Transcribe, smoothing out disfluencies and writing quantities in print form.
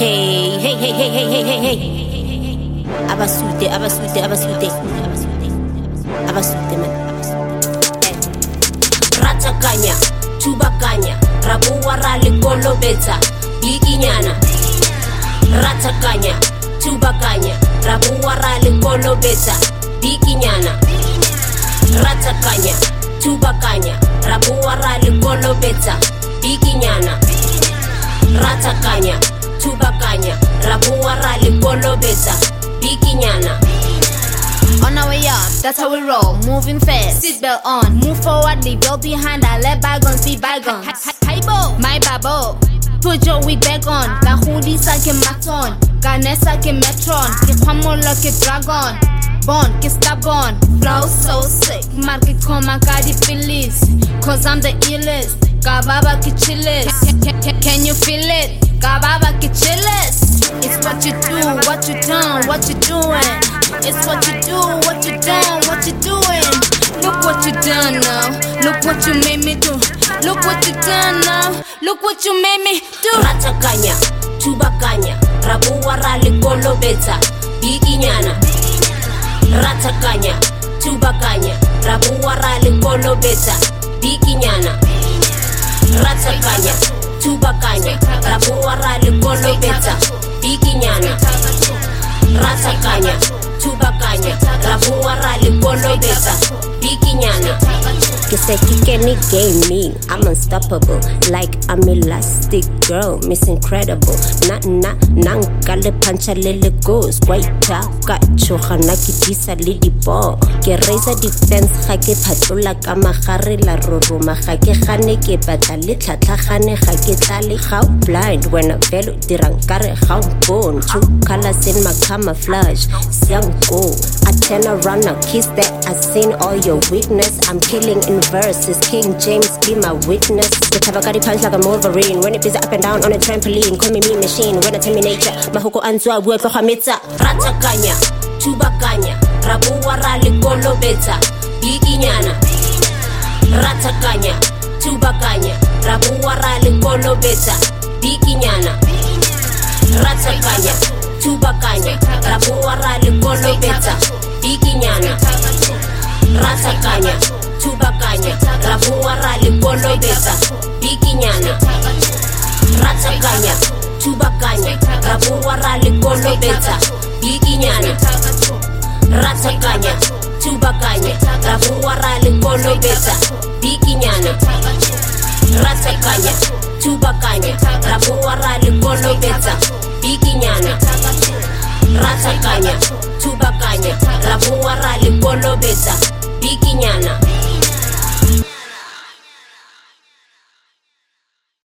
Hey, hey, hey, hey, hey, hey, hey, hey. Abasute man. Ratakanya, Chubakanya, Rabuwa Rali Kolobeta, Biginyana. Ratakanya, Chubakanya, Rabuwa Rali Kolobeta, Biginyana. Ratakanya, Chubakanya, Rabuwa Rali Kolobeta, Biginyana. Ratakanya, Chubakanya, Rabuwa Rali Kolobeta, Biginyana. On our way up, that's how we roll, moving fast, seatbelt on, move forward, leave all behind, I let bygones be bygones. Hi-bo, my babo, put your wig back on, ka hoodie sa ke maton, ka nesa ke metron, ke kwamolo ke dragon, born ke stubborn, flow so sick, market koma ka di feelings, cause I'm the illest, ka baba ke chillest, can you feel it, ka baba ke chillest, it's what you do, what you done, what you doing. It's what you do, what you done, what you doing. Look what you done now. Look what you made me do. Look what you done now. Look what you made me do. Ratakanya, Chubakanya, Rabuwa Rali Kolobeta, Biginyana. Ratakanya, Chubakanya, Rabuwa Rali Kolobeta, Biginyana. Ratakanya, Chubakanya, Rabuwa Rali Kolobeta, Biginyana. Ratakanya, Chubakanya, Rabuwa Rali Kolobeta, Biginyana. Kisekikeni game me, I'm unstoppable, like I'm elastic girl, Miss Incredible. Nankale pancha lele goes, white taka chohana kitisa lady ball. Ke raise defense ga ke phatlola ka magare la roroma ga ke gane ke batla le tlhatlhagane ga ke tlale how blind when a velo dirang kare how bone true colors in my camouflage young go I turn around now kiss that I seen all your weakness I'm killing in verses King James be my witness the tabakari punch like a Wolverine when it is up and down on a trampoline call me mean machine when I tell me nature mahoko anzwa bua tlogametsa Ratakanya Chubakanya Rabuwa Rali Kolobeta Biginyana Ratakanya Chubakanya Rabuwa Rali Kolobeta Biginyana Ratakanya Chubakanya Rabuwa Rali Kolobeta Biginyana Ratakanya Chubakanya Rabuwa Rali Kolobeta Biginyana Ratakanya Chubakanya Rabuwa Rali Kolobeta Biginyana Ratakanya Chubakanya Rabuwa Rali Kolobeta Biginyana Ratakanya Chubakanya Rabuwa Rali Kolobeta Biginyana Ratakanya Chubakanya